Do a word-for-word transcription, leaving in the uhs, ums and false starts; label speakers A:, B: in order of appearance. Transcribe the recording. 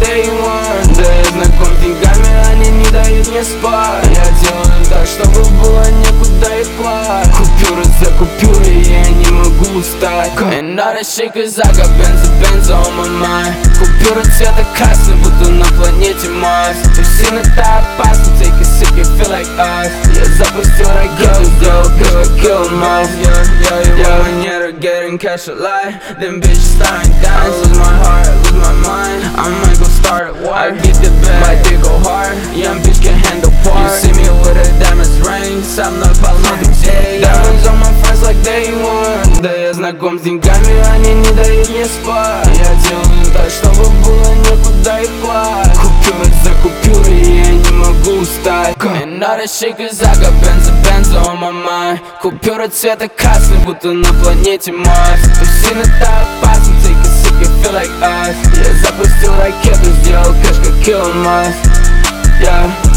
A: day one. Да я знаком с деньгами, они не дают мне спать. Я делаю так, чтобы было некуда их класть. Купюры за купюрой, я не могу устать. And all that shit, cause I got Benz and Benz on my mind. Купюры цвета красный, будто на планете Марс. Тусина та опасна, take a sip, you feel like us. Я запустил ракету, сделал кэш, kill em off. Я манера getting cash a lie. Them bitches starting down, lose my heart, lose my mind. I might go start a war. I get the bag, my dick go hard. Young bitch can handle part. You see me with a diamonds ring, сам на полном day. Diamonds on my friends like day one. Да я знаком с деньгами, они не дают мне спать. Я делаю так, чтобы было некуда их класть. Купюры за купюрой, я не могу устать. And all that shit, cause I got Benz and Benz on my mind. Купюры цвета красный, будто на планете Марс. Тусина та опасна, take a sip, you feel like us. Я запустил ракету, сделал кэш, как Elon Musk. Yeah.